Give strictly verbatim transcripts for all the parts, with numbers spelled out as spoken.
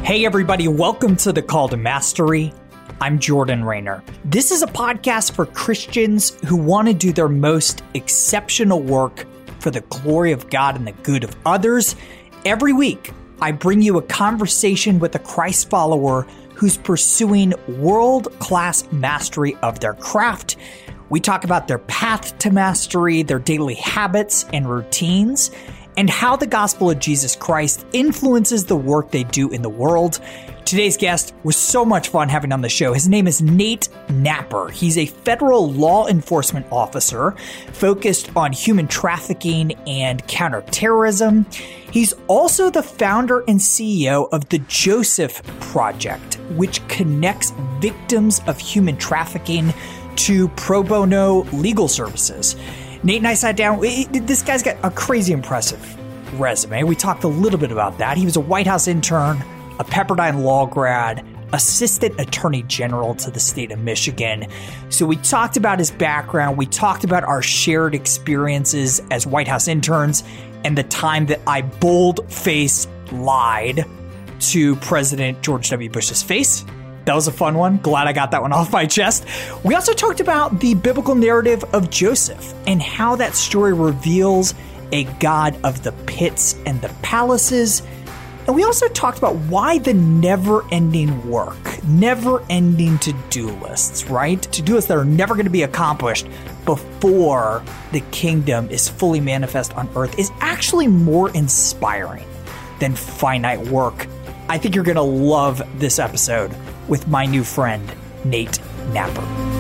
Hey everybody, welcome to The Call to Mastery. I'm Jordan Raynor. This is a podcast for Christians who want to do their most exceptional work for the glory of God and the good of others. Every week, I bring you a conversation with a Christ follower who's pursuing world-class mastery of their craft. We talk about their path to mastery, their daily habits and routines, and how the gospel of Jesus Christ influences the work they do in the world. Today's guest was so much fun having on the show. His name is Nate Napper. He's a federal law enforcement officer focused on human trafficking and counterterrorism. He's also the founder and C E O of the Joseph Project, which connects victims of human trafficking to pro bono legal services. Nate and I sat down. This guy's got a crazy impressive resume. We talked a little bit about that. He was a White House intern, a Pepperdine law grad, assistant attorney general to the state of Michigan. So we talked about his background. We talked about our shared experiences as White House interns and the time that I bold-faced lied to President George W. Bush's face. That was a fun one. Glad I got that one off my chest. We also talked about the biblical narrative of Joseph and how that story reveals a God of the pits and the palaces. And we also talked about why the never-ending work, never-ending to-do lists, right? To-do lists that are never going to be accomplished before the kingdom is fully manifest on earth is actually more inspiring than finite work. I think you're going to love this episode with my new friend, Nate Napper.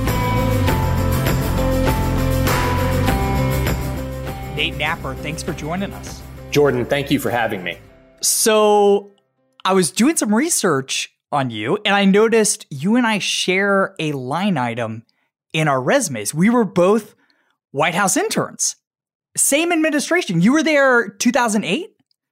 Nate Napper, thanks for joining us. Jordan, thank you for having me. So I was doing some research on you, and I noticed you and I share a line item in our resumes. We were both White House interns. Same administration. You were there two thousand eight?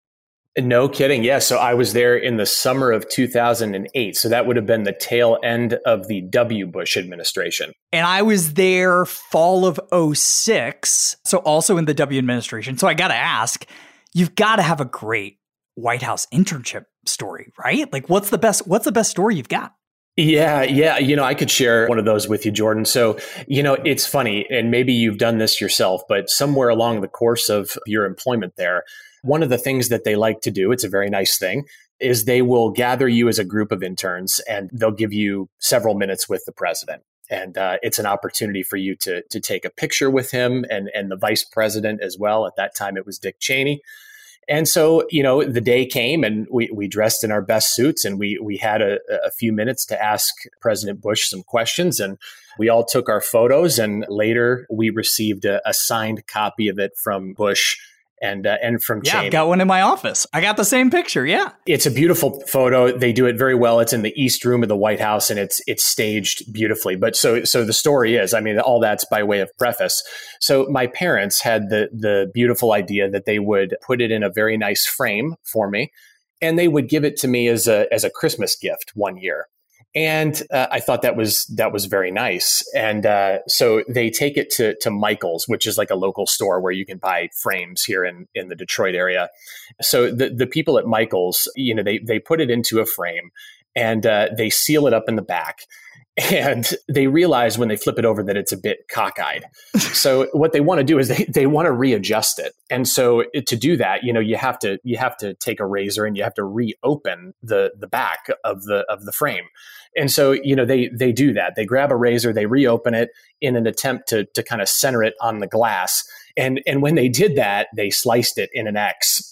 No kidding. Yeah. So I was there in the summer of two thousand eight. So that would have been the tail end of the W. Bush administration. And I was there fall of oh six. So also in the W administration. So I got to ask, you've got to have a great White House internship story, right? Like what's the best, what's the best story you've got? Yeah, yeah. You know, I could share one of those with you, Jordan. So, you know, it's funny, and maybe you've done this yourself, but somewhere along the course of your employment there, one of the things that they like to do, it's a very nice thing, is they will gather you as a group of interns and they'll give you several minutes with the president. And uh, it's an opportunity for you to to take a picture with him and, and the vice president as well. At that time, it was Dick Cheney. And so, you know, the day came and we, we dressed in our best suits and we we had a, a few minutes to ask President Bush some questions. And we all took our photos, and later we received a, a signed copy of it from Bush and uh, and from yeah, Cheney. I've got one in my office. I got the same picture. Yeah. It's a beautiful photo. They do it very well. It's in the East Room of the White House, and it's it's staged beautifully. But so so the story is, I mean, all that's by way of preface. So my parents had the the beautiful idea that they would put it in a very nice frame for me, and they would give it to me as a as a Christmas gift one year. And uh, I thought that was that was very nice. And uh, so they take it to to Michael's, which is like a local store where you can buy frames here in, in the Detroit area. So the, the people at Michael's, you know, they they put it into a frame and uh, they seal it up in the back. And they realize when they flip it over that it's a bit cockeyed. So what they want to do is they, they want to readjust it. And so to do that, you know, you have to you have to take a razor and you have to reopen the the back of the of the frame. And so, you know, they they do that. They grab a razor, they reopen it in an attempt to to kind of center it on the glass. And and when they did that, they sliced it in an X.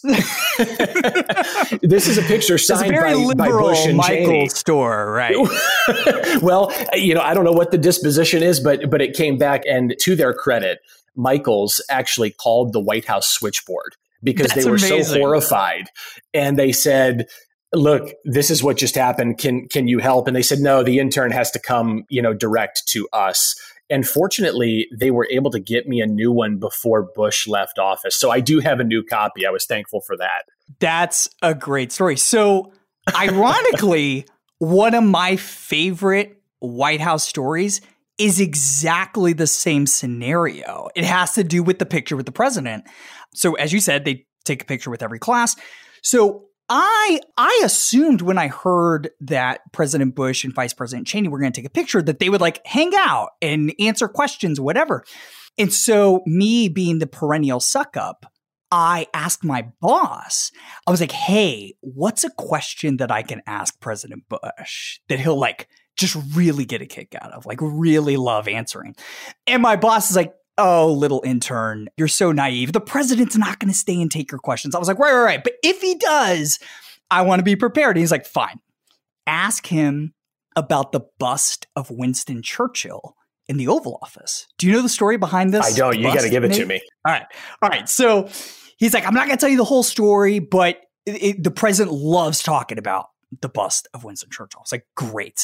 This is a picture signed very by, by Bush and Michael Cheney. store, right? Well, you know, I don't know what the disposition is, but but it came back, and to their credit, Michael's actually called the White House switchboard because That's they were amazing. so horrified, and they said, look, this is what just happened. Can can you help? And they said, no, the intern has to come, you know, direct to us. And fortunately, they were able to get me a new one before Bush left office. So I do have a new copy. I was thankful for that. That's a great story. So ironically, one of my favorite White House stories is exactly the same scenario. It has to do with the picture with the president. So as you said, they take a picture with every class. So I I assumed when I heard that President Bush and Vice President Cheney were going to take a picture that they would like hang out and answer questions, whatever. And so me being the perennial suck up, I asked my boss, I was like, hey, what's a question that I can ask President Bush that he'll like just really get a kick out of, like really love answering? And my boss is like, oh, little intern, you're so naive. The president's not going to stay and take your questions. I was like, right, right, right. But if he does, I want to be prepared. And he's like, fine. Ask him about the bust of Winston Churchill in the Oval Office. Do you know the story behind this? I don't. You got to give it to me. All right. All right. So he's like, I'm not going to tell you the whole story, but it, it, the president loves talking about the bust of Winston Churchill. It's like, great.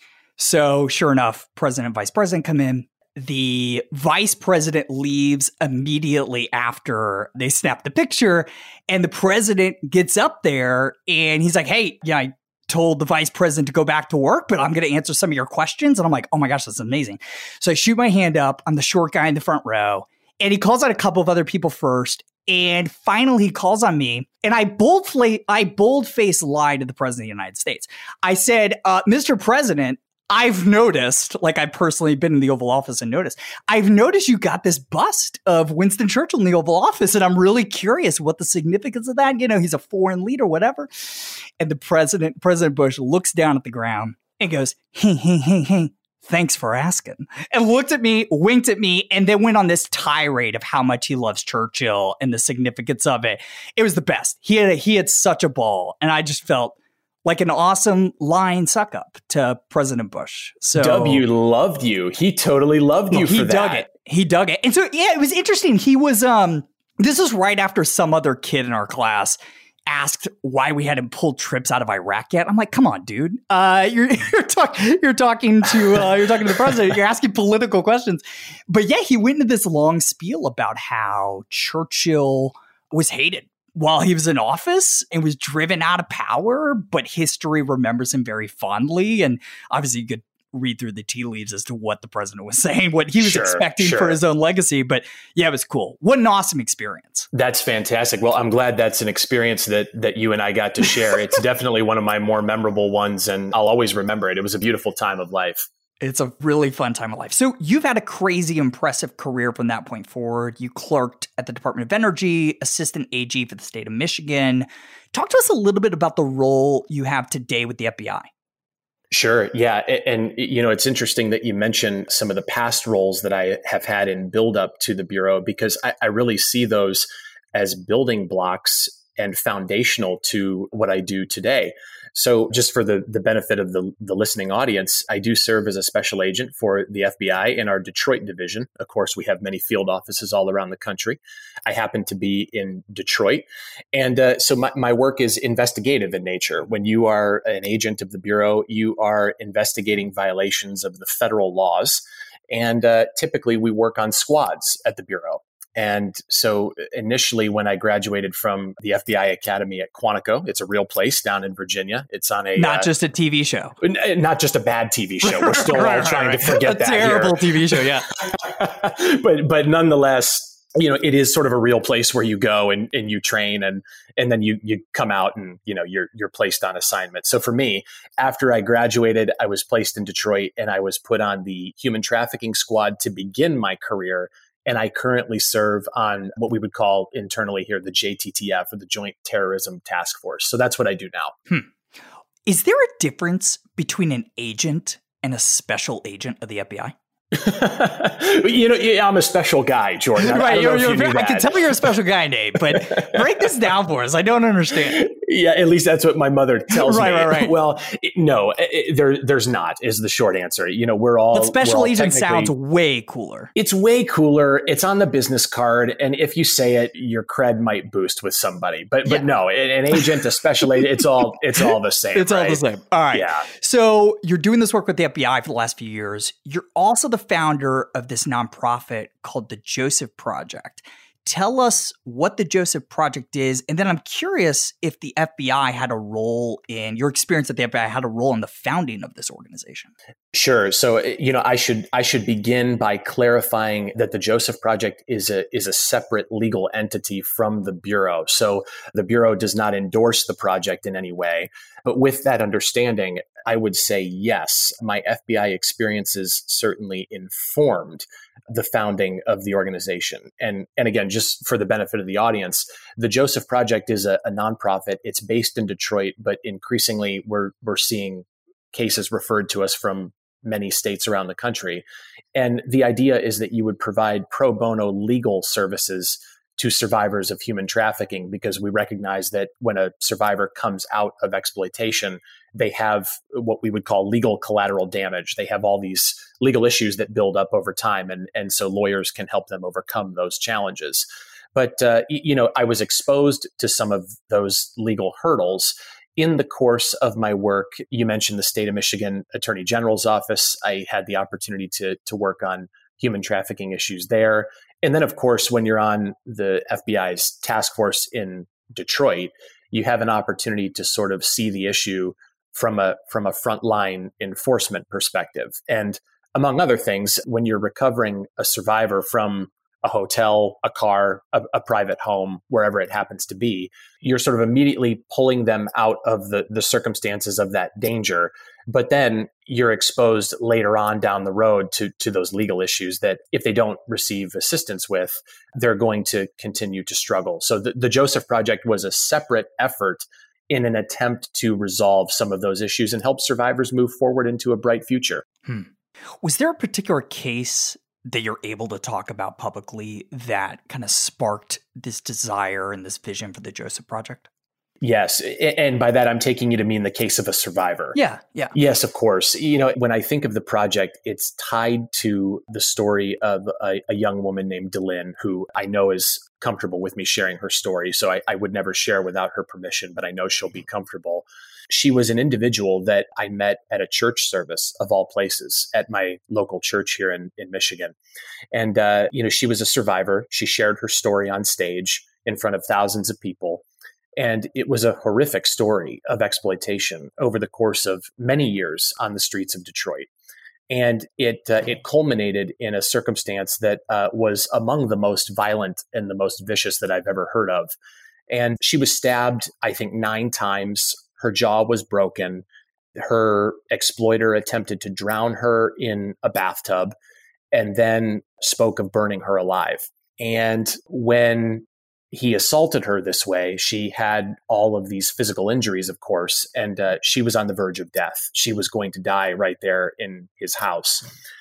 So sure enough, president and vice president come in. The vice president leaves immediately after they snap the picture, and the president gets up there and he's like, hey, yeah, I told the vice president to go back to work, but I'm going to answer some of your questions. And I'm like, oh my gosh, that's amazing. So I shoot my hand up. I'm the short guy in the front row, and he calls out a couple of other people first. And finally, he calls on me, and I boldly, I bold-faced lied to the president of the United States. I said, uh, Mister President, I've noticed, like I've personally been in the Oval Office and noticed, I've noticed you got this bust of Winston Churchill in the Oval Office, and I'm really curious what the significance of that. You know, he's a foreign leader, whatever. And the president, President Bush, looks down at the ground and goes, hey, hey, hey, hey, thanks for asking. And looked at me, winked at me, and then went on this tirade of how much he loves Churchill and the significance of it. It was the best. He had, a, he had such a ball, and I just felt like an awesome line suck up to President Bush. So W loved you. He totally loved you well, for he that. He dug it. He dug it. And so, yeah, it was interesting. He was, um, this was right after some other kid in our class asked why we hadn't pulled trips out of Iraq yet. I'm like, come on, dude. Uh, you're, you're, talk, you're talking to, uh, you're talking to the president. You're asking political questions. But yeah, he went into this long spiel about how Churchill was hated while he was in office and was driven out of power, but history remembers him very fondly. And obviously you could read through the tea leaves as to what the president was saying, what he was sure, expecting sure. for his own legacy. But yeah, it was cool. What an awesome experience. That's fantastic. Well, I'm glad that's an experience that that you and I got to share. It's definitely one of my more memorable ones, and I'll always remember it. It was a beautiful time of life. It's a really fun time of life. So you've had a crazy impressive career from that point forward. You clerked at the Department of Energy, assistant A G for the state of Michigan. Talk to us a little bit about the role you have today with the F B I. Sure. Yeah. And, you know, it's interesting that you mentioned some of the past roles that I have had in build up to the Bureau, because I, I really see those as building blocks and foundational to what I do today. So just for the, the benefit of the, the listening audience, I do serve as a special agent for the F B I in our Detroit division. Of course, we have many field offices all around the country. I happen to be in Detroit. And uh, so my, my work is investigative in nature. When you are an agent of the Bureau, you are investigating violations of the federal laws. And uh, typically we work on squads at the Bureau. And so initially when I graduated from the F B I Academy at Quantico, it's a real place down in Virginia. It's on a... Not uh, just a T V show. N- not just a bad T V show. We're still right, all trying right, to forget a that terrible here. T V show, yeah. but but nonetheless, you know, it is sort of a real place where you go and, and you train and and then you you come out and, you know, you're you're placed on assignment. So for me, after I graduated, I was placed in Detroit and I was put on the human trafficking squad to begin my career. And I currently serve on what we would call internally here the J T T F, or the Joint Terrorism Task Force. So that's what I do now. Hmm. Is there a difference between an agent and a special agent of the F B I? you know, yeah, I'm a special guy, Jordan. I, right, I, don't you're, know if you're you very, knew I can tell you're a special guy, Nate, but break this down for us. I don't understand. Yeah, at least that's what my mother tells right, me. Right, right, Well, it, no, it, there, there's not, is the short answer. You know, we're all... But special all agent sounds way cooler. It's way cooler. It's on the business card. And if you say it, your cred might boost with somebody. But but yeah. no, an agent, a special agent, it's all it's all the same. It's right? all the same. All right. Yeah. So you're doing this work with the F B I for the last few years. You're also the founder of this nonprofit called the Joseph Project. tell us what the Joseph Project is. And then I'm curious if the F B I had a role in your experience that the F B I had a role in the founding of this organization. Sure. So, you know, I should I should begin by clarifying that the Joseph Project is a is a separate legal entity from the Bureau. So the Bureau does not endorse the project in any way. But with that understanding, I would say yes, my F B I experiences certainly informed the founding of the organization. And, and again, just for the benefit of the audience, the Joseph Project is a, a nonprofit. It's based in Detroit, but increasingly we're we're seeing cases referred to us from many states around the country. And the idea is that you would provide pro bono legal services to survivors of human trafficking, because we recognize that when a survivor comes out of exploitation, they have what we would call legal collateral damage. They have all these legal issues that build up over time. And, and so lawyers can help them overcome those challenges. But, uh, you know, I was exposed to some of those legal hurdles in the course of my work. You mentioned the state of Michigan Attorney General's office. I had the opportunity to, to work on human trafficking issues there. And then, of course, when you're on the F B I's task force in Detroit, you have an opportunity to sort of see the issue from a from a frontline enforcement perspective. And among other things, when you're recovering a survivor from a hotel, a car, a, a private home, wherever it happens to be, you're sort of immediately pulling them out of the, the circumstances of that danger. But then you're exposed later on down the road to, to those legal issues that if they don't receive assistance with, they're going to continue to struggle. So the, the Joseph Project was a separate effort in an attempt to resolve some of those issues and help survivors move forward into a bright future. Hmm. Was there a particular case that you're able to talk about publicly that kind of sparked this desire and this vision for the Joseph Project? Yes. And by that, I'm taking you to mean the case of a survivor. Yeah. Yeah. Yes, of course. You know, when I think of the project, it's tied to the story of a, a young woman named Delyn, who I know is comfortable with me sharing her story. So I, I would never share without her permission, but I know she'll be comfortable. She was an individual that I met at a church service of all places at my local church here in, in Michigan. And, uh, you know, she was a survivor. She shared her story on stage in front of thousands of people. And it was a horrific story of exploitation over the course of many years on the streets of Detroit. And it uh, it culminated in a circumstance that uh, was among the most violent and the most vicious that I've ever heard of. And she was stabbed, I think, nine times. Her jaw was broken. Her exploiter attempted to drown her in a bathtub and then spoke of burning her alive. And when he assaulted her this way, she had all of these physical injuries, of course, and uh, she was on the verge of death. She was going to die right there in his house.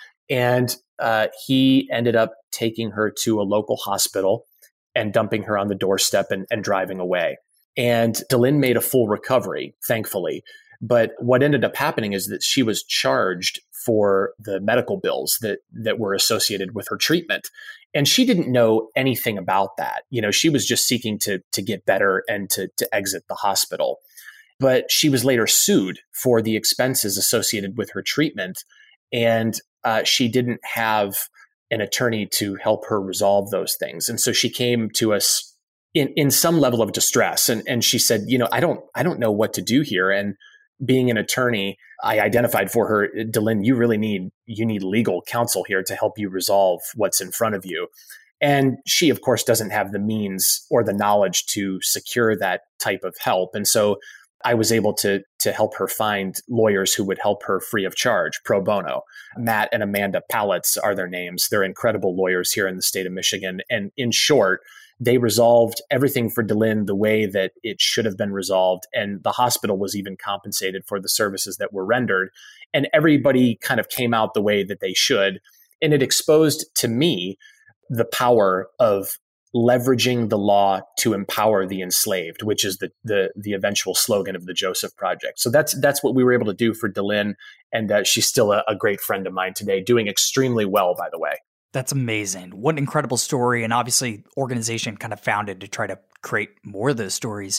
And uh, he ended up taking her to a local hospital and dumping her on the doorstep and, and driving away. And Delyn made a full recovery, thankfully. But what ended up happening is that she was charged for the medical bills that that were associated with her treatment. And she didn't know anything about that. You know, she was just seeking to to get better and to to exit the hospital. But she was later sued for the expenses associated with her treatment. And uh, she didn't have an attorney to help her resolve those things. And so she came to us in, in some level of distress. And, and she said, you know, I don't, I don't know what to do here. And being an attorney, I identified for her, Delyn, you really need, you need legal counsel here to help you resolve what's in front of you. And she, of course, doesn't have the means or the knowledge to secure that type of help. And so I was able to, to help her find lawyers who would help her free of charge, pro bono. Matt and Amanda Pallitz are their names. They're incredible lawyers here in the state of Michigan. And in short, they resolved everything for Delyn the way that it should have been resolved. And the hospital was even compensated for the services that were rendered. And everybody kind of came out the way that they should. And it exposed to me the power of leveraging the law to empower the enslaved, which is the the the eventual slogan of the Joseph Project. So that's that's what we were able to do for Delyn. And uh, she's still a, a great friend of mine today, doing extremely well, by the way. That's amazing. What an incredible story. And obviously, organization kind of founded to try to create more of those stories.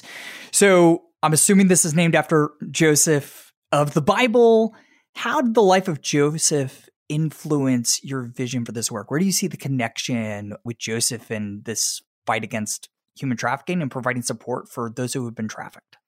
So I'm assuming this is named after Joseph of the Bible. How did the life of Joseph influence your vision for this work? Where do you see the connection with Joseph and this fight against human trafficking and providing support for those who have been trafficked.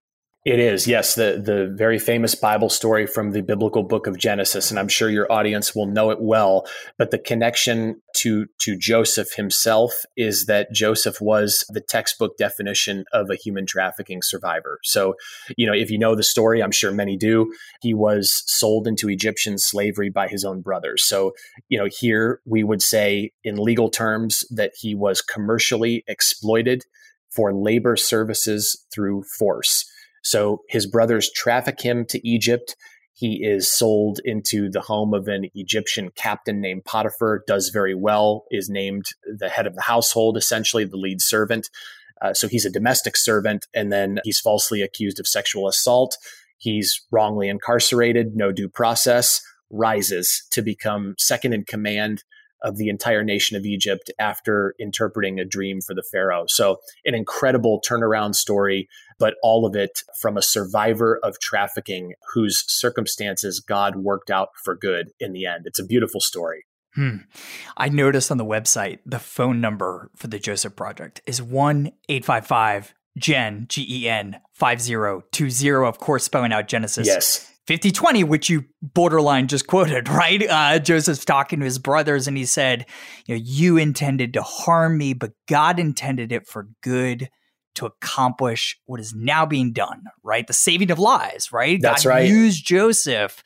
It is, yes, the the very famous Bible story from the biblical book of Genesis, and I'm sure your audience will know it well. But the connection to to Joseph himself is that Joseph was the textbook definition of a human trafficking survivor. So, you know, if you know the story, I'm sure many do, he was sold into Egyptian slavery by his own brothers. So, you know, here we would say in legal terms that he was commercially exploited for labor services through force. So his brothers traffic him to Egypt. He is sold into the home of an Egyptian captain named Potiphar, does very well, is named the head of the household, essentially the lead servant. Uh, so he's a domestic servant, and then he's falsely accused of sexual assault. He's wrongly incarcerated, no due process, rises to become second in command of the entire nation of Egypt after interpreting a dream for the Pharaoh. So an incredible turnaround story, but all of it from a survivor of trafficking whose circumstances God worked out for good in the end. It's a beautiful story. Hmm. I noticed on the website, the phone number for the Joseph Project is one eight five five G E N, G E N, five zero two zero, of course, spelling out Genesis. Yes. fifty twenty, which you borderline just quoted, right? Uh, Joseph's talking to his brothers and he said, you know, you intended to harm me, but God intended it for good to accomplish what is now being done, right? The saving of lives, right? That's God right. used Joseph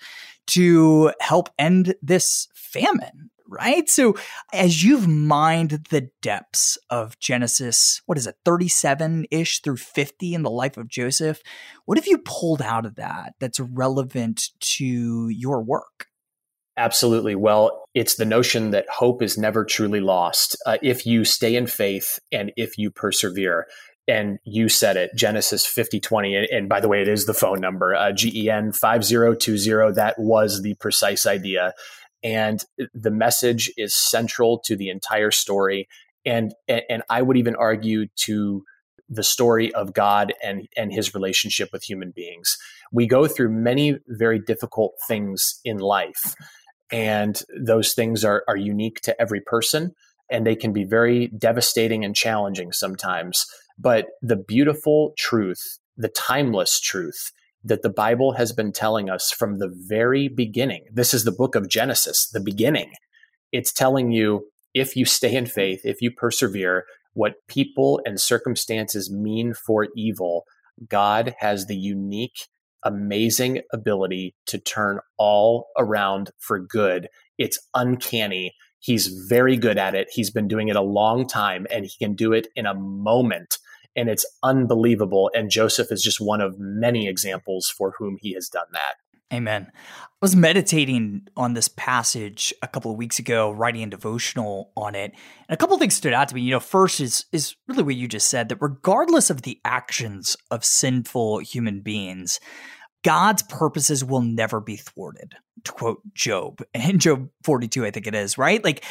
to help end this famine, right? So as you've mined the depths of Genesis, what is it, thirty-seven-ish through fifty in the life of Joseph, what have you pulled out of that that's relevant to your work? Absolutely. Well, it's the notion that hope is never truly lost uh, if you stay in faith and if you persevere. And you said it, Genesis fifty twenty. And, and by the way, it is the phone number, uh, G E N five zero two zero. That was the precise idea. And the message is central to the entire story. And, and I would even argue to the story of God and, and his relationship with human beings. We go through many very difficult things in life, and those things are, are unique to every person, and they can be very devastating and challenging sometimes. But the beautiful truth, the timeless truth that the Bible has been telling us from the very beginning, this is the book of Genesis, the beginning. It's telling you, if you stay in faith, if you persevere, what people and circumstances mean for evil, God has the unique, amazing ability to turn all around for good. It's uncanny. He's very good at it. He's been doing it a long time, and he can do it in a moment. And it's unbelievable. And Joseph is just one of many examples for whom he has done that. Amen. I was meditating on this passage a couple of weeks ago, writing a devotional on it. And a couple of things stood out to me. You know, first is, is really what you just said, that regardless of the actions of sinful human beings, God's purposes will never be thwarted, to quote Job. In Job forty-two, I think it is, right? Like,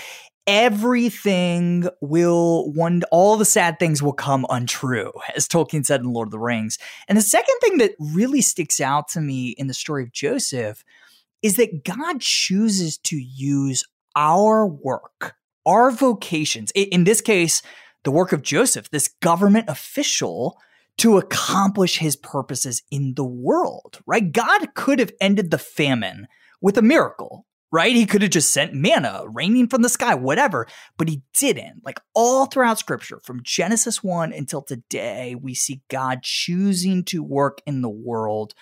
everything will, one, all the sad things will come untrue, as Tolkien said in Lord of the Rings. And the second thing that really sticks out to me in the story of Joseph is that God chooses to use our work, our vocations, in this case, the work of Joseph, this government official, to accomplish his purposes in the world, right? God could have ended the famine with a miracle, right? He could have just sent manna raining from the sky, whatever, but he didn't. Like, all throughout scripture, from Genesis one until today, we see God choosing to work in the world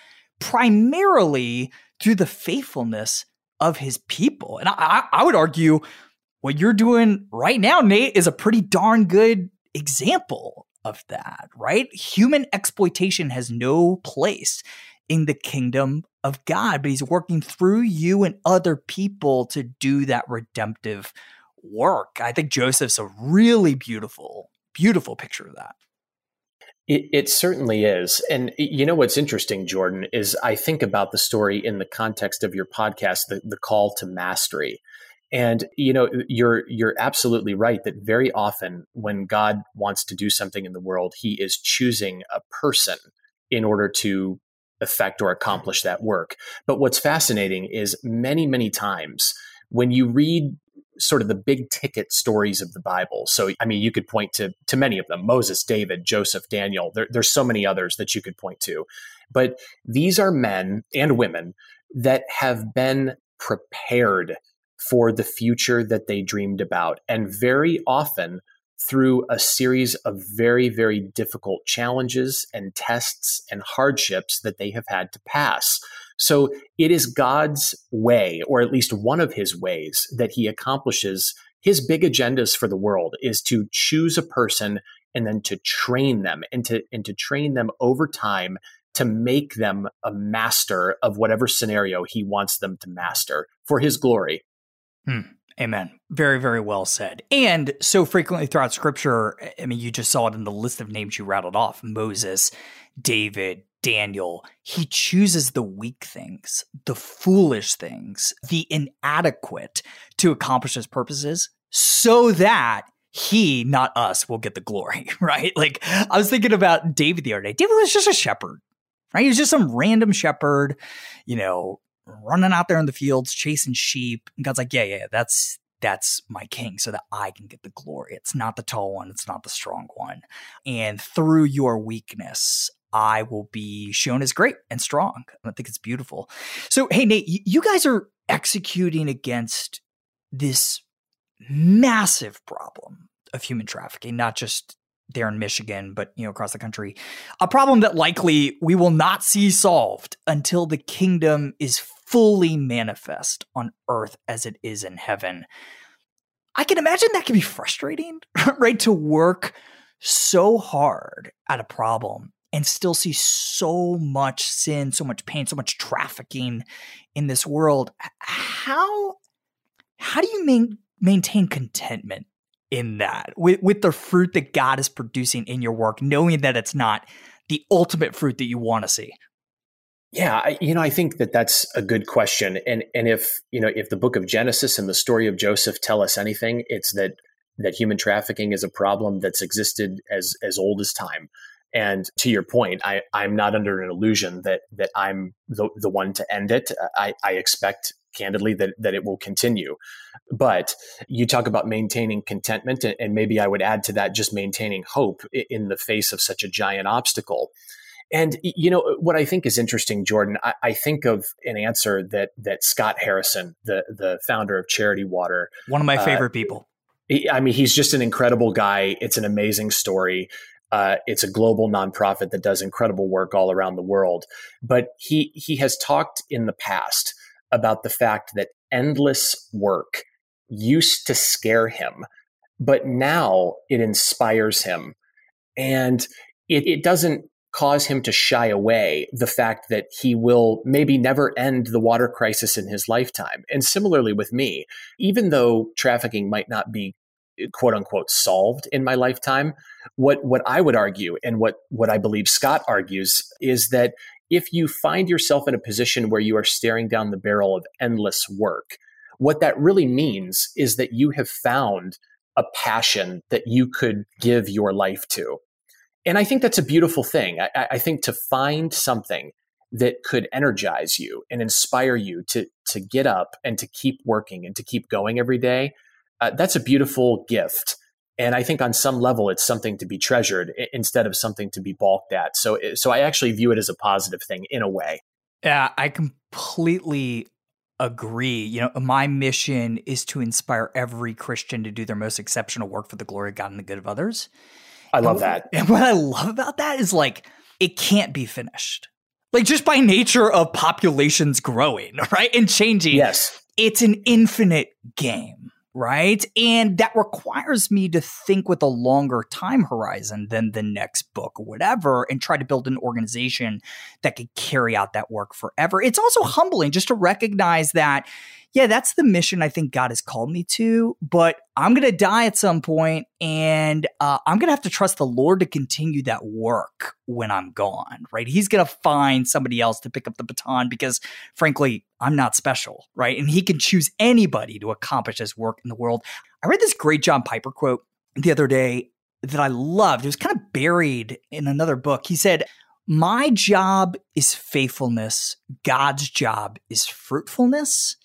primarily through the faithfulness of his people. And I, I would argue what you're doing right now, Nate, is a pretty darn good example of that, right? Human exploitation has no place in the kingdom of God, but he's working through you and other people to do that redemptive work. I think Joseph's a really beautiful, beautiful picture of that. It, it certainly is. And you know what's interesting, Jordan, is I think about the story in the context of your podcast, the, the call to mastery. And, you know, you're you're absolutely right that very often when God wants to do something in the world, he is choosing a person in order to effect or accomplish that work. But what's fascinating is many, many times when you read sort of the big ticket stories of the Bible. So, I mean, you could point to to many of them: Moses, David, Joseph, Daniel. There, there's so many others that you could point to. But these are men and women that have been prepared for the future that they dreamed about. And very often through a series of very, very difficult challenges and tests and hardships that they have had to pass. So it is God's way, or at least one of his ways, that he accomplishes his big agendas for the world, is to choose a person and then to train them and to, and to train them over time to make them a master of whatever scenario he wants them to master for his glory. Hmm. Amen. Very, very well said. And so frequently throughout Scripture, I mean, you just saw it in the list of names you rattled off: Moses, David, Daniel. He chooses the weak things, the foolish things, the inadequate to accomplish his purposes so that he, not us, will get the glory, right? Like, I was thinking about David the other day. David was just a shepherd, right? He was just some random shepherd, you know, running out there in the fields, chasing sheep. And God's like, yeah, yeah, that's that's my king so that I can get the glory. It's not the tall one. It's not the strong one. And through your weakness, I will be shown as great and strong. I think it's beautiful. So, hey, Nate, you guys are executing against this massive problem of human trafficking, not just there in Michigan, but, you know, across the country, a problem that likely we will not see solved until the kingdom is fully manifest on earth as it is in heaven. I can imagine that can be frustrating, right? To work so hard at a problem and still see so much sin, so much pain, so much trafficking in this world. How, how do you main, maintain contentment in that, with, with the fruit that God is producing in your work, knowing that it's not the ultimate fruit that you want to see? Yeah, I, you know, I think that that's a good question. And and if, you know, if the book of Genesis and the story of Joseph tell us anything, it's that that human trafficking is a problem that's existed as as old as time. And to your point, I, I'm not under an illusion that that I'm the, the one to end it. I, I expect candidly that that it will continue. But you talk about maintaining contentment, and maybe I would add to that just maintaining hope in the face of such a giant obstacle. And, you know, what I think is interesting, Jordan, I, I think of an answer that that Scott Harrison, the the founder of Charity Water, one of my favorite uh, people. He, I mean, he's just an incredible guy. It's an amazing story. Uh, it's a global nonprofit that does incredible work all around the world. But he he has talked in the past about the fact that endless work used to scare him, but now it inspires him. And it, it doesn't cause him to shy away the fact that he will maybe never end the water crisis in his lifetime. And similarly with me, even though trafficking might not be quote unquote solved in my lifetime, what, what I would argue and what, what I believe Scott argues is that if you find yourself in a position where you are staring down the barrel of endless work, what that really means is that you have found a passion that you could give your life to. And I think that's a beautiful thing. I, I think to find something that could energize you and inspire you to, to get up and to keep working and to keep going every day, uh, that's a beautiful gift. And I think on some level, it's something to be treasured instead of something to be balked at. So, so I actually view it as a positive thing in a way. Yeah, I completely agree. You know, my mission is to inspire every Christian to do their most exceptional work for the glory of God and the good of others. I love and, that. And what I love about that is like, it can't be finished. Like just by nature of populations growing, right? And changing. Yes. It's an infinite game. Right. And that requires me to think with a longer time horizon than the next book or whatever, and try to build an organization that could carry out that work forever. It's also humbling just to recognize that, yeah, that's the mission I think God has called me to, but I'm going to die at some point, and uh, I'm going to have to trust the Lord to continue that work when I'm gone, right? He's going to find somebody else to pick up the baton because, frankly, I'm not special, right? And he can choose anybody to accomplish his work in the world. I read this great John Piper quote the other day that I loved. It was kind of buried in another book. He said, "My job is faithfulness. God's job is fruitfulness."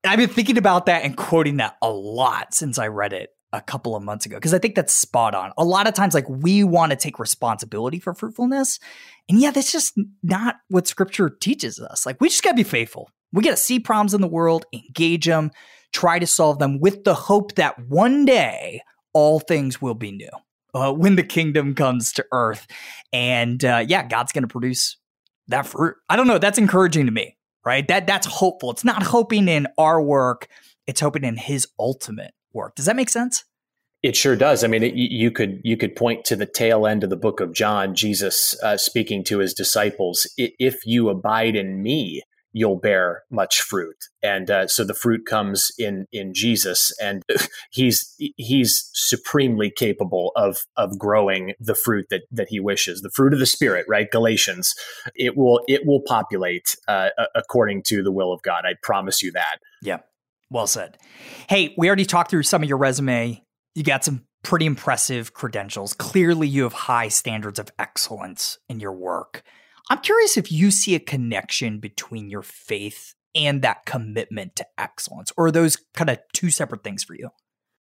I've been thinking about that and quoting that a lot since I read it a couple of months ago, because I think that's spot on. A lot of times, like, we want to take responsibility for fruitfulness. And yeah, that's just not what scripture teaches us. Like, we just got to be faithful. We got to see problems in the world, engage them, try to solve them with the hope that one day all things will be new uh, when the kingdom comes to earth. And uh, yeah, God's going to produce that fruit. I don't know. That's encouraging to me, right? That That's hopeful. It's not hoping in our work. It's hoping in his ultimate work. Does that make sense? It sure does. I mean, it, you could you could point to the tail end of the book of John, Jesus uh, speaking to his disciples, "If you abide in me, you'll bear much fruit." And uh, so the fruit comes in in Jesus, and he's he's supremely capable of of growing the fruit that that he wishes, the fruit of the Spirit, right? Galatians. It will it will populate uh, according to the will of God. I promise you that. Yeah, well said. Hey, we already talked through some of your resume. You got some pretty impressive credentials. Clearly, you have high standards of excellence in your work. I'm curious if you see a connection between your faith and that commitment to excellence, or are those kind of two separate things for you?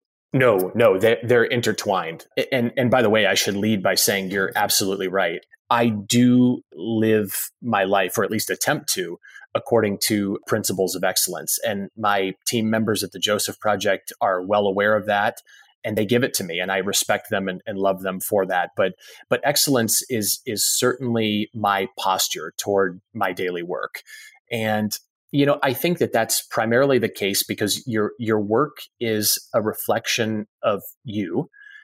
No, no, they're, they're intertwined. And and by the way, I should lead by saying you're absolutely right. I do live my life, or at least attempt to, according to principles of excellence. And my team members at the Joseph Project are well aware of that. And they give it to me, and I respect them and, and love them for that. But but excellence is is certainly my posture toward my daily work. And you know, I think that that's primarily the case because your your work is a reflection of you.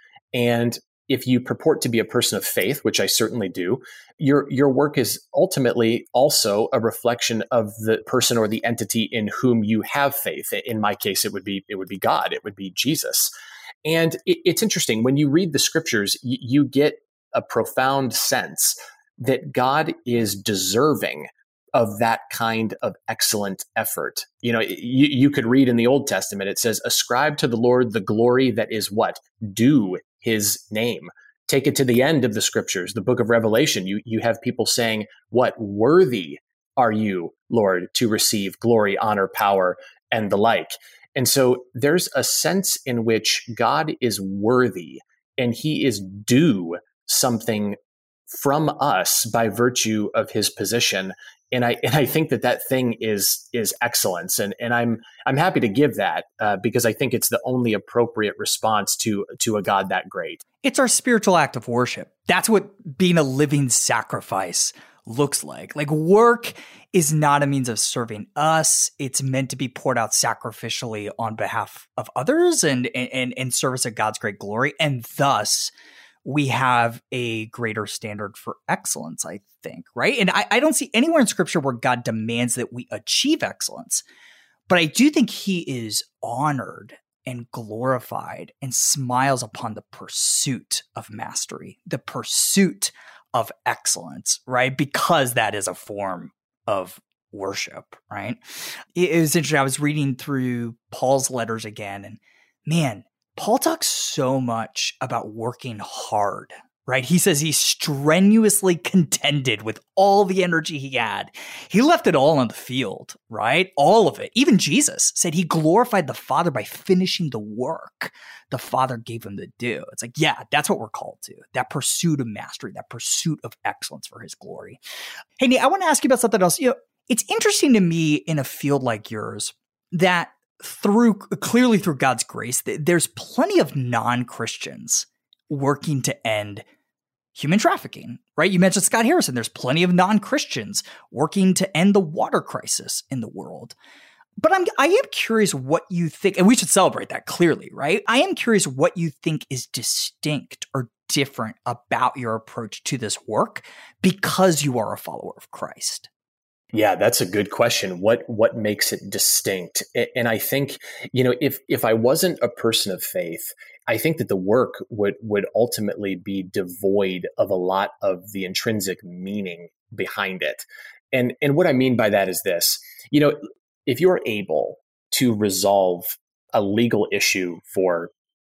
And if you purport to be a person of faith, which I certainly do, your your work is ultimately also a reflection of the person or the entity in whom you have faith. In my case, it would be it would be God. It would be Jesus. And it, it's interesting, when you read the scriptures, you, you get a profound sense that God is deserving of that kind of excellent effort. You know, you, you could read in the Old Testament, it says, "Ascribe to the Lord the glory that is" what? "Due his name." Take it to the end of the scriptures, the book of Revelation. You, you have people saying, what? "Worthy are you, Lord, to receive glory, honor, power, and the like." And so there's a sense in which God is worthy and he is due something from us by virtue of his position. And I and I think that that thing is is excellence. And and I'm I'm happy to give that uh, because I think it's the only appropriate response to to a God that great. It's our spiritual act of worship. That's what being a living sacrifice looks like. Like, work is not a means of serving us. It's meant to be poured out sacrificially on behalf of others and and in service of God's great glory. And thus, we have a greater standard for excellence, I think, right? And I, I don't see anywhere in scripture where God demands that we achieve excellence, but I do think he is honored and glorified and smiles upon the pursuit of mastery, the pursuit of excellence, right? Because that is a form of worship, right? It was interesting. I was reading through Paul's letters again, and man, Paul talks so much about working hard, right? He says he strenuously contended with all the energy he had. He left it all on the field, right? All of it. Even Jesus said he glorified the Father by finishing the work the Father gave him to do. It's like, yeah, that's what we're called to. That pursuit of mastery, that pursuit of excellence for his glory. Hey, Nate, I want to ask you about something else. You know, it's interesting to me in a field like yours that through clearly through God's grace, there's plenty of non-Christians working to end human trafficking, right? You mentioned Scott Harrison. There's plenty of non-Christians working to end the water crisis in the world. But I'm, I am curious what you think, and we should celebrate that clearly, right? I am curious what you think is distinct or different about your approach to this work because you are a follower of Christ. Yeah, that's a good question. What what makes it distinct? And I think, you know, if if I wasn't a person of faith, I think that the work would would ultimately be devoid of a lot of the intrinsic meaning behind it. And and what I mean by that is this. You know, if you're able to resolve a legal issue for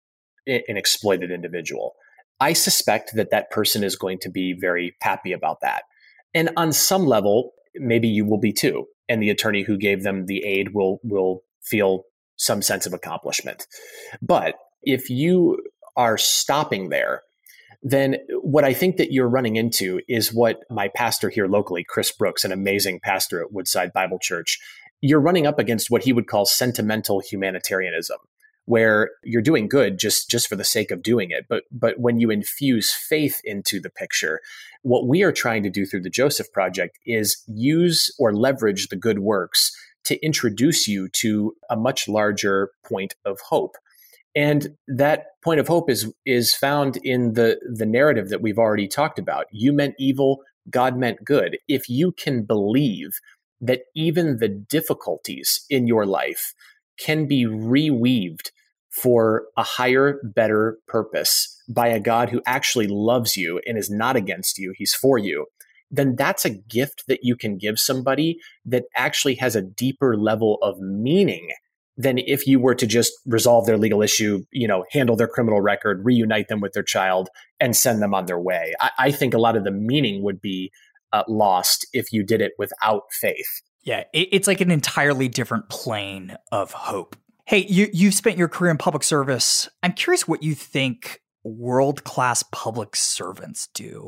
an exploited individual, I suspect that that person is going to be very happy about that. And on some level, maybe you will be too. And the attorney who gave them the aid will will feel some sense of accomplishment. But if you are stopping there, then what I think that you're running into is what my pastor here locally, Chris Brooks, an amazing pastor at Woodside Bible Church, you're running up against what he would call sentimental humanitarianism, where you're doing good just, just for the sake of doing it. But, but when you infuse faith into the picture, what we are trying to do through the Joseph Project is use or leverage the good works to introduce you to a much larger point of hope. And that point of hope is is found in the, the narrative that we've already talked about. You meant evil, God meant good. If you can believe that even the difficulties in your life can be reweaved for a higher, better purpose by a God who actually loves you and is not against you, he's for you, then that's a gift that you can give somebody that actually has a deeper level of meaning than if you were to just resolve their legal issue, you know, handle their criminal record, reunite them with their child, and send them on their way. I, I think a lot of the meaning would be uh, lost if you did it without faith. Yeah, it, it's like an entirely different plane of hope. Hey, you, you've spent your career in public service. I'm curious what you think world-class public servants do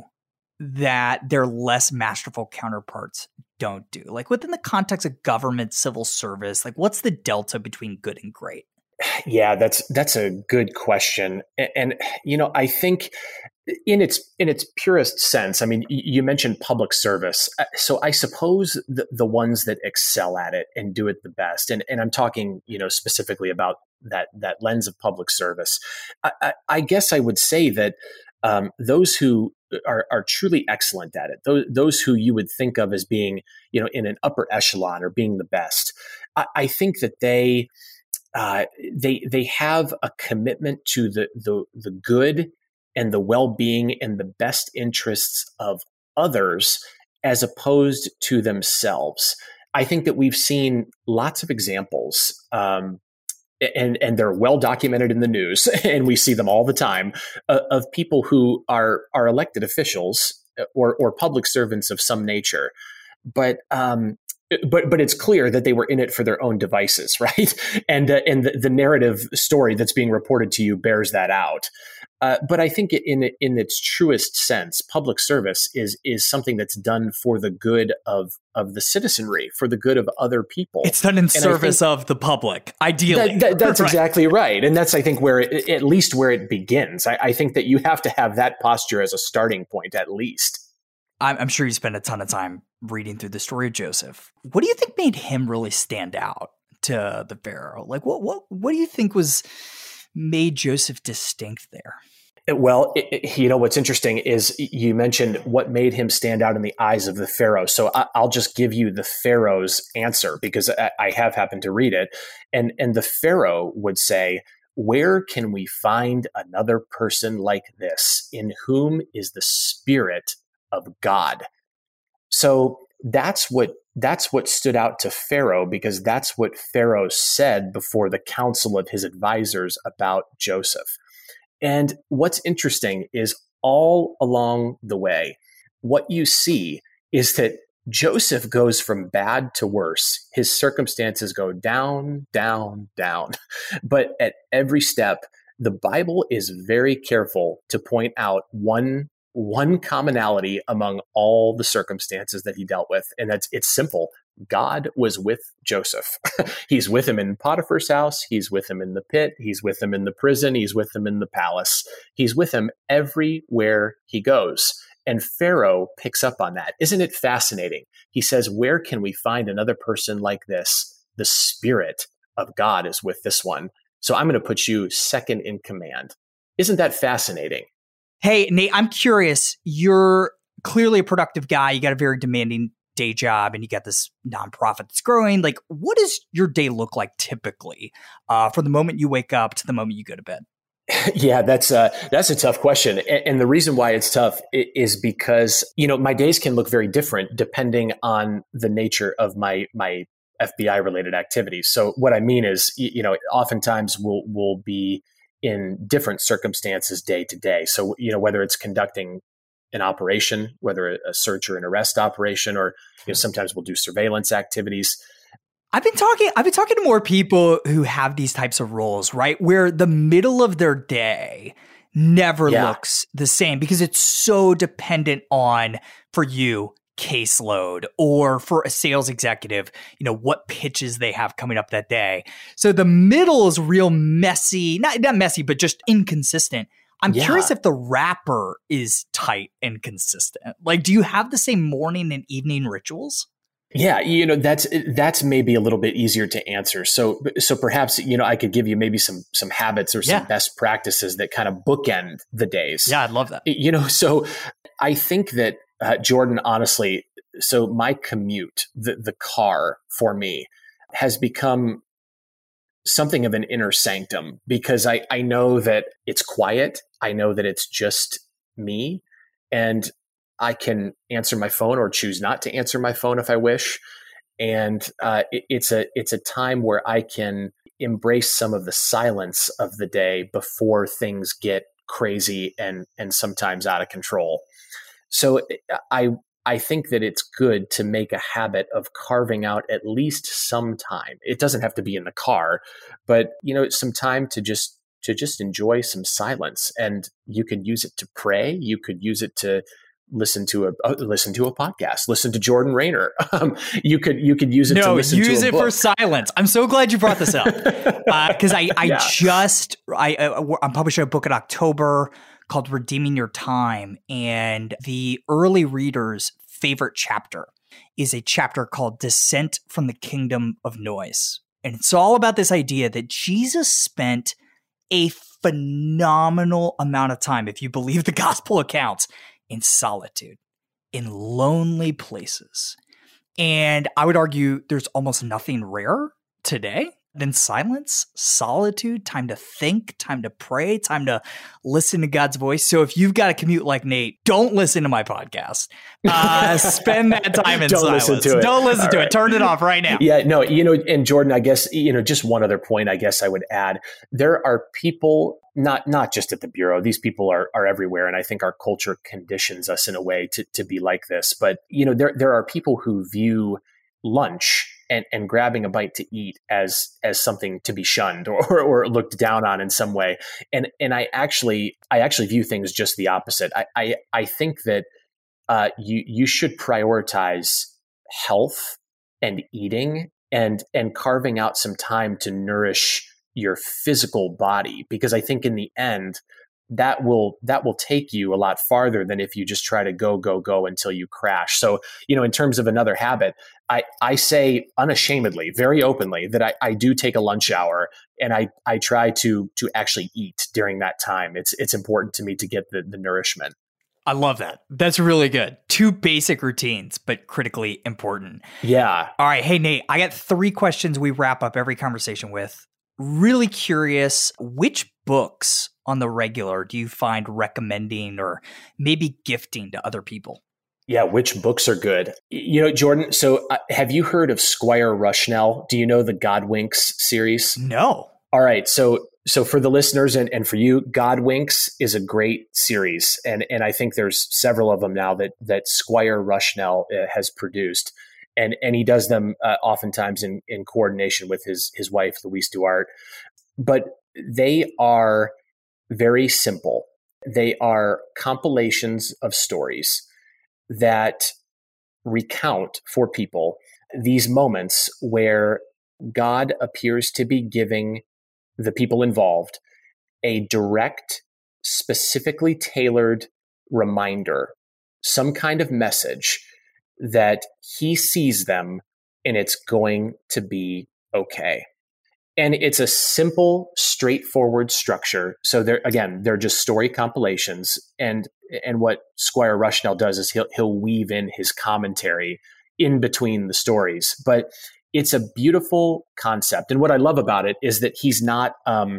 that their less masterful counterparts don't do? Like within the context of government, civil service, like what's the delta between good and great? Yeah, that's that's a good question. And, and you know, I think in its in its purest sense, I mean, you mentioned public service. So I suppose the, the ones that excel at it and do it the best, and, and I'm talking, you know, specifically about that that lens of public service. I, I, I guess I would say that um, those who are, are truly excellent at it, those, those who you would think of as being, you know, in an upper echelon or being the best, I, I think that they uh, they they have a commitment to the the the good and the well-being and the best interests of others as opposed to themselves. I think that we've seen lots of examples, um, and, and they're well documented in the news, and we see them all the time, uh, of people who are are elected officials or, or public servants of some nature. But um, But but it's clear that they were in it for their own devices, right? And uh, and the, the narrative story that's being reported to you bears that out. Uh, but I think in in its truest sense, public service is is something that's done for the good of of the citizenry, for the good of other people. It's done in and service think, of the public, ideally. That, that, that's right. Exactly right, and that's I think where it, at least where it begins. I, I think that you have to have that posture as a starting point, at least. I'm, I'm sure you spent a ton of time reading through the story of Joseph. What do you think made him really stand out to the Pharaoh? Like, what what what do you think was made Joseph distinct there? Well, it, it, you know, what's interesting is you mentioned what made him stand out in the eyes of the Pharaoh. So I, I'll just give you the Pharaoh's answer because I, I have happened to read it. And, and the Pharaoh would say, "Where can we find another person like this in whom is the Spirit of God?" So that's what that's what stood out to Pharaoh, because that's what Pharaoh said before the council of his advisors about Joseph. And what's interesting is all along the way, what you see is that Joseph goes from bad to worse. His circumstances go down, down, down. But at every step, the Bible is very careful to point out one one commonality among all the circumstances that he dealt with. And that's, it's simple. God was with Joseph. He's with him in Potiphar's house. He's with him in the pit. He's with him in the prison. He's with him in the palace. He's with him everywhere he goes. And Pharaoh picks up on that. Isn't it fascinating? He says, "Where can we find another person like this? The Spirit of God is with this one. So I'm going to put you second in command." Isn't that fascinating? Hey, Nate, I'm curious. You're clearly a productive guy. You got a very demanding day job and you got this nonprofit that's growing. Like, what does your day look like typically uh, from the moment you wake up to the moment you go to bed? Yeah, that's a, that's a tough question. And, and the reason why it's tough is because, you know, my days can look very different depending on the nature of my, my F B I related activities. So what I mean is, you know, oftentimes we'll, we'll be in different circumstances day to day. So, you know, whether it's conducting an operation, whether a search or an arrest operation, or, you know, sometimes we'll do surveillance activities. I've been talking I've been talking to more people who have these types of roles, right? Where the middle of their day never Yeah. looks the same because it's so dependent on, for you, caseload, or for a sales executive, you know, what pitches they have coming up that day. So the middle is real messy, not, not messy, but just inconsistent. I'm Yeah. curious if the wrapper is tight and consistent. Like, do you have the same morning and evening rituals? Yeah, you know, that's that's maybe a little bit easier to answer. So so perhaps, you know, I could give you maybe some some habits or some Yeah. best practices that kind of bookend the days. Yeah, I'd love that. You know, so I think that uh, Jordan, honestly, so my commute, the the car for me has become something of an inner sanctum because I I know that it's quiet. I know that it's just me, and I can answer my phone or choose not to answer my phone if I wish. And uh, it, it's a it's a time where I can embrace some of the silence of the day before things get crazy and and sometimes out of control. So I I think that it's good to make a habit of carving out at least some time. It doesn't have to be in the car, but you know, some time to just to just enjoy some silence. And you could use it to pray. You could use it to listen to a uh, listen to a podcast, listen to Jordan Rayner. Um, you could you could use it to No, listen to a use it book. for silence. I'm so glad you brought this up because I I Yeah. just I uh, I'm publishing a book in October called Redeeming Your Time, and the early reader's favorite chapter is a chapter called Descent from the Kingdom of Noise, and it's all about this idea that Jesus spent a phenomenal amount of time, if you believe the gospel accounts, in solitude, in lonely places. And I would argue there's almost nothing rarer today than silence, solitude, time to think, time to pray, time to listen to God's voice. So if you've got a commute like Nate, don't listen to my podcast. Uh, spend that time in Don't silence. listen to it. Don't listen All to right. it. Turn it off right now. Yeah, no, you know, and Jordan, I guess, you know, just one other point I guess I would add. There are people, not not just at the Bureau, these people are are everywhere. And I think our culture conditions us in a way to, to be like this. But, you know, there there are people who view lunch and, and grabbing a bite to eat as as something to be shunned or, or looked down on in some way. And and I actually I actually view things just the opposite. I I, I think that uh, you you should prioritize health and eating and and carving out some time to nourish your physical body, because I think in the end that will that will take you a lot farther than if you just try to go go go until you crash. So, you know, in terms of another habit, I I say unashamedly, very openly, that I, I do take a lunch hour and I I try to to actually eat during that time. It's it's important to me to get the the nourishment. I love that. That's really good. Two basic routines, but critically important. Yeah. All right. Hey, Nate, I got three questions we wrap up every conversation with. Really curious, which books on the regular do you find recommending or maybe gifting to other people? Yeah, which books are good? You know, Jordan, so uh, have you heard of Squire Rushnell? Do you know the Godwinks series? No. All right. So so for the listeners and, and for you, Godwinks is a great series. And and I think there's several of them now that that Squire Rushnell uh, has produced. And and he does them uh, oftentimes in, in coordination with his his wife, Louise Duart. But they are very simple. They are compilations of stories that recount for people these moments where God appears to be giving the people involved a direct, specifically tailored reminder, some kind of message that he sees them and it's going to be okay. And it's a simple, straightforward structure. So they're, again, they're just story compilations. And and what Squire Rushnell does is he'll he'll weave in his commentary in between the stories. But it's a beautiful concept. And what I love about it is that he's not um,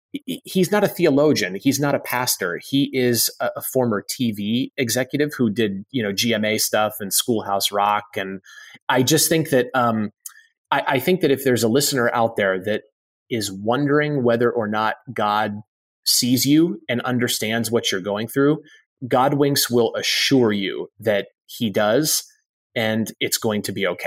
he's not a theologian. He's not a pastor. He is a, a former T V executive who did, you know, G M A stuff and Schoolhouse Rock. And I just think that um, I, I think that if there's a listener out there that is wondering whether or not God sees you and understands what you're going through, Godwinks will assure you that he does, and it's going to be okay.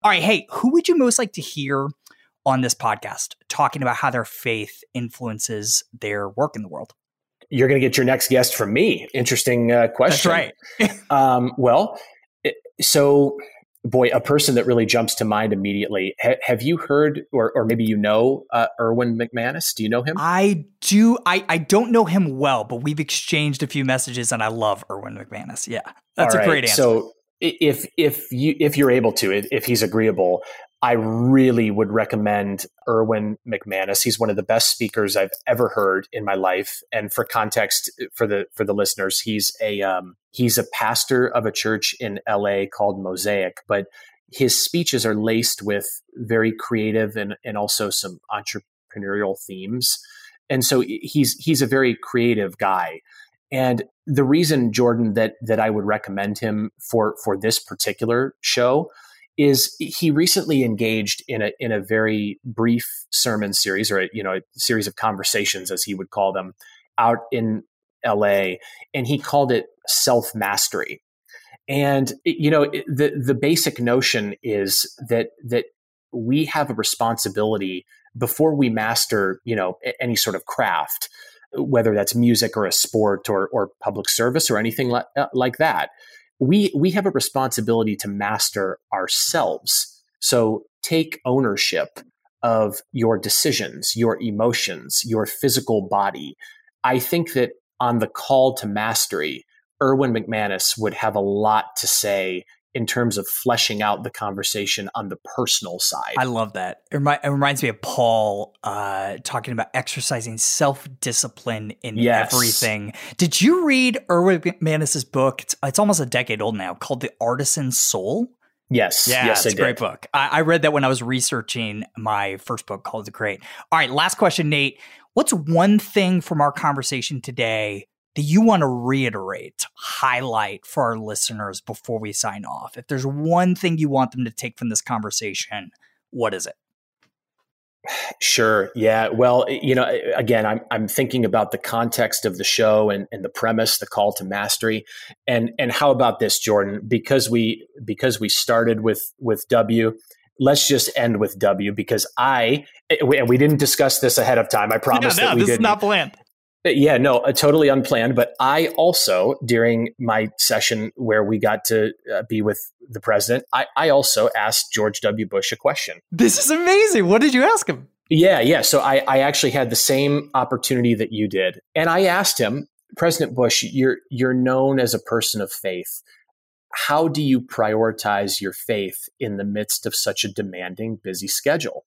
All right. Hey, who would you most like to hear on this podcast talking about how their faith influences their work in the world? You're going to get your next guest from me. Interesting uh, question. That's right. um, well, it, so boy, a person that really jumps to mind immediately. Ha- have you heard, or, or maybe you know, uh, Erwin McManus? Do you know him? I do. I, I don't know him well, but we've exchanged a few messages, and I love Erwin McManus. Yeah, that's All a right. great answer. So if if you if you're able to, if he's agreeable, I really would recommend Erwin McManus. He's one of the best speakers I've ever heard in my life. And for context, for the for the listeners, he's a um, he's a pastor of a church in L A called Mosaic. But his speeches are laced with very creative and and also some entrepreneurial themes. And so he's he's a very creative guy. And the reason, Jordan, that that I would recommend him for for this particular show is he recently engaged in a in a very brief sermon series, or a, you know, a series of conversations, as he would call them, out in L A, and he called it self-mastery. And you know, the the basic notion is that that we have a responsibility before we master, you know, any sort of craft, whether that's music or a sport or or public service or anything like, like that. We we have a responsibility to master ourselves. So take ownership of your decisions, your emotions, your physical body. I think that on the call to mastery, Erwin McManus would have a lot to say in terms of fleshing out the conversation on the personal side. I love that. It, remi- it reminds me of Paul uh, talking about exercising self-discipline in Yes. everything. Did you read Erwin McManus's book? It's, it's almost a decade old now, called The Artisan Soul. Yes, Yeah, yes, it's I a great did. book. I, I read that when I was researching my first book called The Great. All right, last question, Nate. What's one thing from our conversation today that you want to reiterate, highlight for our listeners before we sign off? If there's one thing you want them to take from this conversation, what is it? Sure. Yeah. Well, you know, again, I'm I'm thinking about the context of the show and, and the premise, the call to mastery, and and how about this, Jordan? Because we because we started with with W, let's just end with W. Because I and we didn't discuss this ahead of time. I promise Yeah, no, that we this didn't. is not planned. Yeah, no, uh, totally unplanned. But I also, during my session where we got to uh, be with the president, I, I also asked George W. Bush a question. This is amazing. What did you ask him? Yeah, yeah. So I, I actually had the same opportunity that you did. And I asked him, President Bush, you're you're known as a person of faith. How do you prioritize your faith in the midst of such a demanding, busy schedule?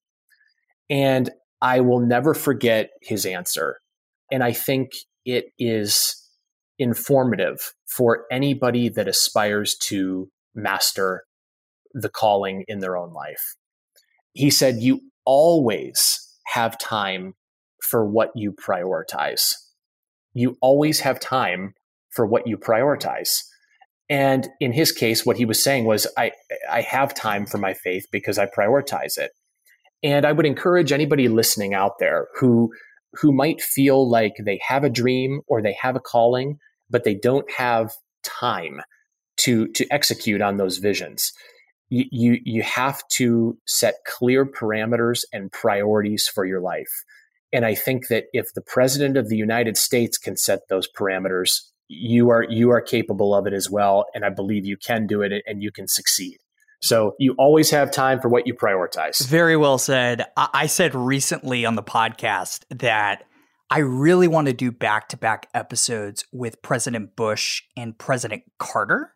And I will never forget his answer. And I think it is informative for anybody that aspires to master the calling in their own life. He said, you always have time for what you prioritize. You always have time for what you prioritize. And in his case, what he was saying was, I, I have time for my faith because I prioritize it. And I would encourage anybody listening out there who who might feel like they have a dream or they have a calling, but they don't have time to to execute on those visions. You, you, you have to set clear parameters and priorities for your life. And I think that if the president of the United States can set those parameters, you are you are capable of it as well. And I believe you can do it and you can succeed. So you always have time for what you prioritize. Very well said. I, I said recently on the podcast that I really want to do back-to-back episodes with President Bush and President Carter,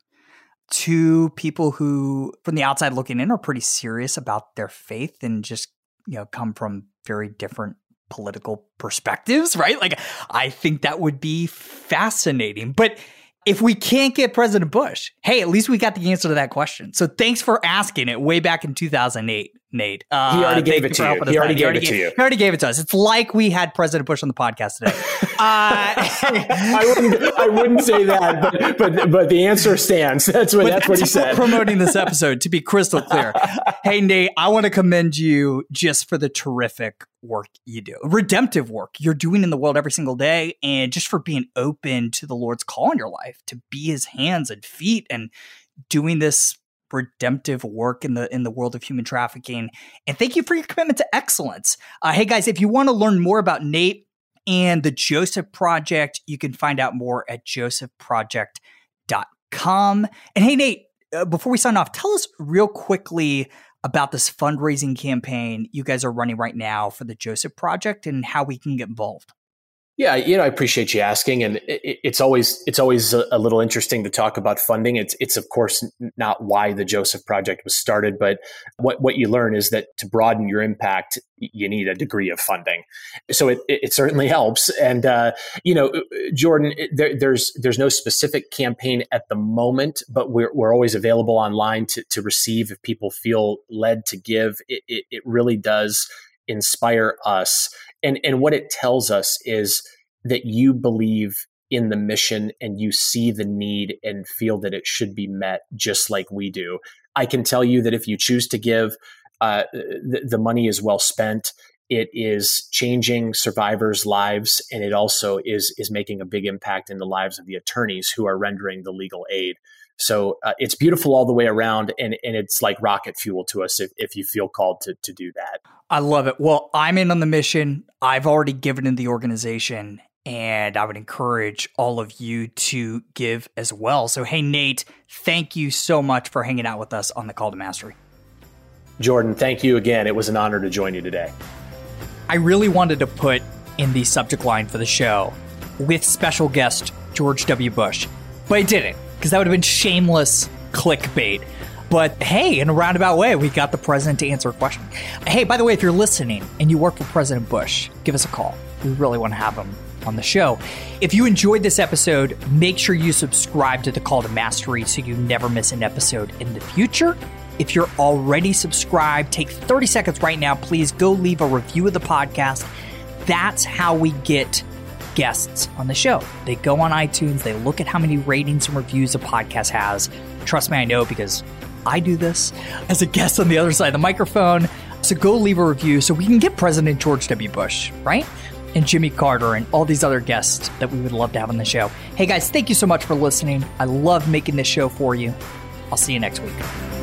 two people who, from the outside looking in, are pretty serious about their faith and just, you know, come from very different political perspectives, right? Like, I think that would be fascinating. But if we can't get President Bush, hey, at least we got the answer to that question. So thanks for asking it way back in two thousand eight, Nate. Uh, he already gave it to you. He already gave it to you. He already gave it to us. It's like we had President Bush on the podcast today. uh, I wouldn't. I wouldn't say that, but but but the answer stands. That's what that's, that's what he said. Promoting this episode, to be crystal clear. Hey, Nate, I want to commend you just for the terrific work you do, redemptive work you're doing in the world every single day, and just for being open to the Lord's call in your life to be His hands and feet and doing this redemptive work in the in the world of human trafficking. And thank you for your commitment to excellence. Uh, hey, guys, if you want to learn more about Nate and the Joseph Project, you can find out more at joseph project dot com. And hey, Nate, uh, before we sign off, tell us real quickly about this fundraising campaign you guys are running right now for the Joseph Project and how we can get involved. Yeah, you know, I appreciate you asking, and it, it's always it's always a, a little interesting to talk about funding. It's it's of course not why the Joseph Project was started, but what what you learn is that to broaden your impact, you need a degree of funding. So it it, it certainly helps. And uh, you know, Jordan, there, there's there's no specific campaign at the moment, but we're we're always available online to to receive if people feel led to give. It it, it really does inspire us. And and what it tells us is that you believe in the mission and you see the need and feel that it should be met just like we do. I can tell you that if you choose to give, uh, the, the money is well spent. It is changing survivors' lives, and it also is is making a big impact in the lives of the attorneys who are rendering the legal aid. So uh, it's beautiful all the way around, and, and it's like rocket fuel to us if, if you feel called to, to do that. I love it. Well, I'm in on the mission. I've already given in the organization, and I would encourage all of you to give as well. So, hey, Nate, thank you so much for hanging out with us on the Call to Mastery. Jordan, thank you again. It was an honor to join you today. I really wanted to put in the subject line for the show with special guest George W. Bush, but I didn't, because that would have been shameless clickbait. But hey, in a roundabout way, we got the president to answer a question. Hey, by the way, if you're listening and you work for President Bush, give us a call. We really want to have him on the show. If you enjoyed this episode, make sure you subscribe to the Call to Mastery so you never miss an episode in the future. If you're already subscribed, take thirty seconds right now. Please go leave a review of the podcast. That's how we get guests on the show. They go on iTunes, they look at how many ratings and reviews a podcast has. Trust me, I know, because I do this as a guest on the other side of the microphone. So go leave a review so we can get President George W. Bush, right? And Jimmy Carter and all these other guests that we would love to have on the show. Hey guys, thank you so much for listening. I love making this show for you. I'll see you next week.